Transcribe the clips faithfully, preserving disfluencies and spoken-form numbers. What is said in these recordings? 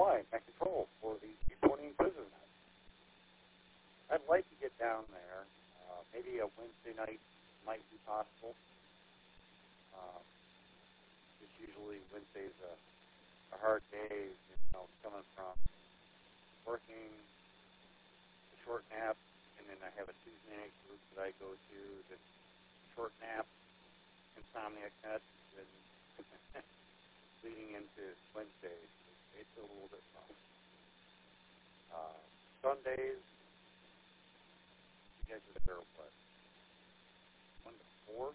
flight and control for the G twenty Inquisitor night. I'd like to get down there. Uh, maybe a Wednesday night might be possible. Um, just usually Wednesday's a, a hard day, you know, coming from working, a short nap, and then I have a Tuesday night group that I go to, the short nap, insomniac nest, and leading into Wednesday. It's a little bit rough. Uh, Sundays, you guys are there, what, one to four?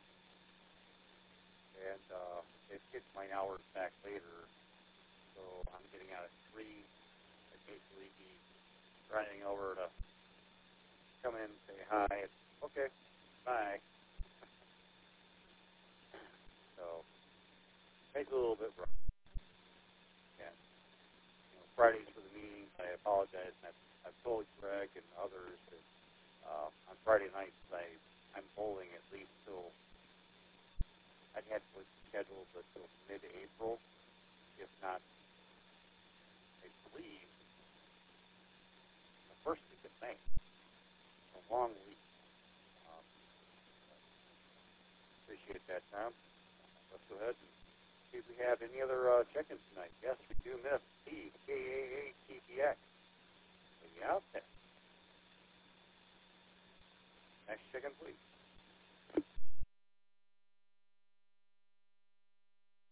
And uh, it gets my hours back later, so I'm getting out at three. I basically be riding over to come in and say hi. It's, okay, bye. So, makes it a little bit rough. And, you know, Fridays for the meetings, I apologize. And I've, I've told Greg and others that uh, on Friday nights I, I'm bowling at least till, I'd had to schedule until mid-April, if not, I believe, the first week of May. It's a long week. Um, appreciate that, Tom. Let's go ahead and see if we have any other uh, check-ins tonight. Yes, we do miss P K A A T P X. Are you out there? Next check-in, please.